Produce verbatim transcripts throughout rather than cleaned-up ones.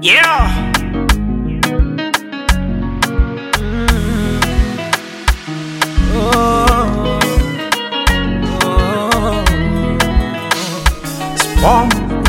Yeah. Mm. Oh. Oh. Spawn.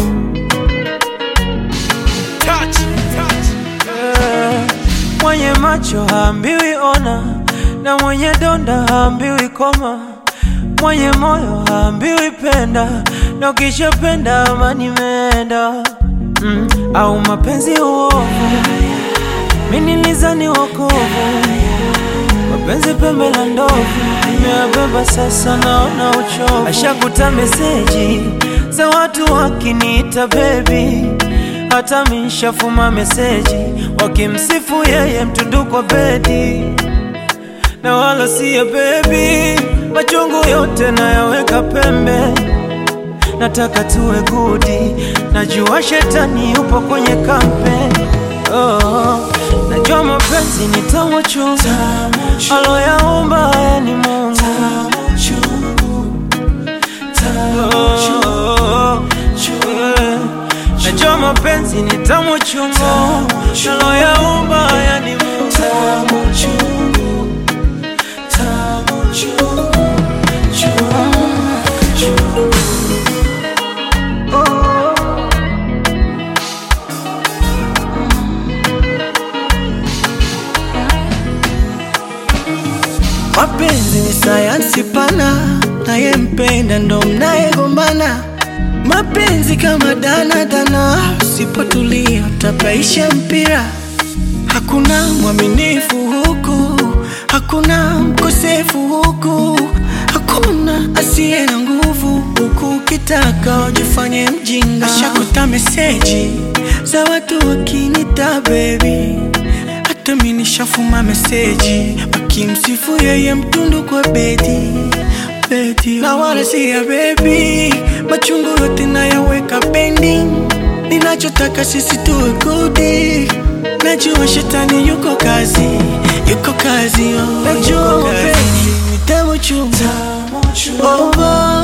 Touch. Touch. Yeah. Mwenye macho haambiwi ona, na mwenye donda haambiwi koma, mwenye moyo haambiwi penda, na ukishapenda amani imeenda. Mm. Au mapenzi uovu, mimi nilizani wokovu, mapenzi pembe la ndovu, nimeyabeba sasa naona uchovu. Ashakuta meseji za watu wakiniita baby, hata mishafuma meseji wakimsifu yeye mtundu kwa bedi, na wala siya baby, machungu yote nayaweka pembe. Nataka tuwe gudi, najua shetani yupo kwenye kampe. Oh, najua mapenzi ni tamu chungu, aloyaumba haya ni Mungu. Oh, yeah. Najua mapenzi ni tamu chungu, aloyaumba haya ni Mungu. Mapenzi ni sayansi pana, naye mpenda ndo mnaye gombana. Mapenzi kama dana dana, usipotulia utapaisha mpira. Hakuna mwaminifu huku, hakuna mkosefu huku, hakuna asiye na nguvu huku. Ukitaka ujifanye mjinga. Ashakuta meseji za watu wakinita baby, hata mimi nishafuma meseji wakimsifu yeye mtundu kwa bedi, bedi. Na wala siya baby, machungu yote nayaweka pending. Ninachotaka sisi tuwe gudi, najua shetani yuko kazi, yuko kazi, oh. Najua mapenzi ni tamu chungu, oh, oh.